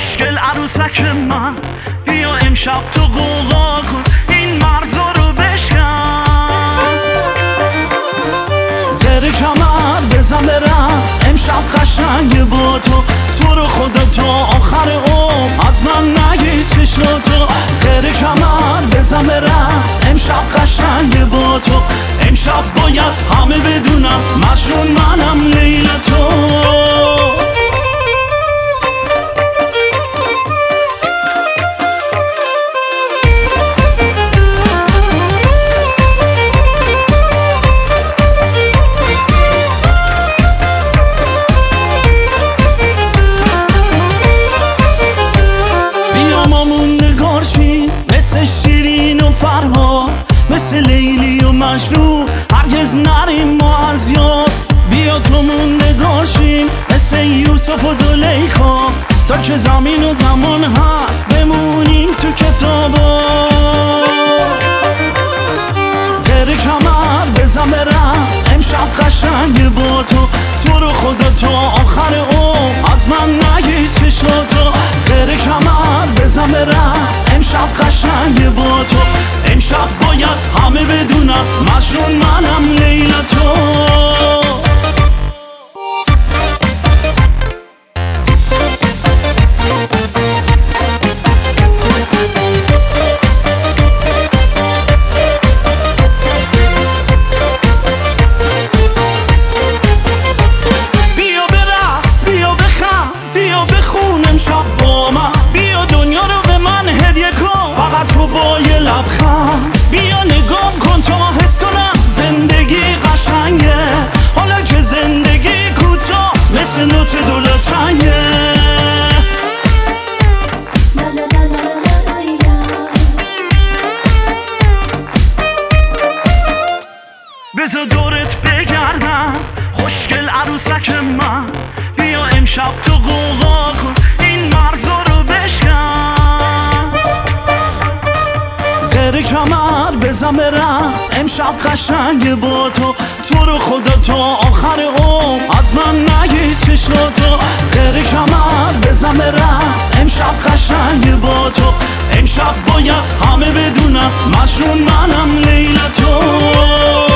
خوشگل عروسک من، بیا امشب تو قوقا کن، این مرزا رو بشکن. غیر کمر بزن به رقص، امشب قشنگ با تو رو خدا تا آخر عمر از من نگی چشم تو. غیر کمر بزن به رقص، امشب قشنگ با تو، امشب باید همه بدونم مجنون منم لیل تو. مثل شیرین و فرهاد، مثل لیلی و مجنون، هرگز نریم ما از یاد. بیا تومون نگاشیم مثل یوسف و زلیخا، تا که زمین و زمان هست بمونیم تو کتابا. غیر کمر بزن به رقص، امشب قشنگ با تو رو خدا تا آخر عمر از من نگی چشم تو. غیر کمر بزن به رقص، امشب قشنگ با تو، امشب باید همه بدونم مجنون منم لیل تو. امشب با من بیا دنیا رو به من هدیه کن، فقط تو با یه لبخند. بیا نگام کن تا حس کنم زندگی قشنگه، حالا که زندگی کوتاه مثل نوت دولتنگه. بذار دورت بگردم خوشگل عروسک من، بیا امشب تو قوقا کن، این مرزا رو بشکن. غیر کمر بزن به رقص، امشب قشنگ با تو رو خدا تا آخر عمر از من نگی چشم تو. غیر کمر بزن به رقص، امشب قشنگ با تو، امشب باید همه بدونم مجنون منم لیل تو.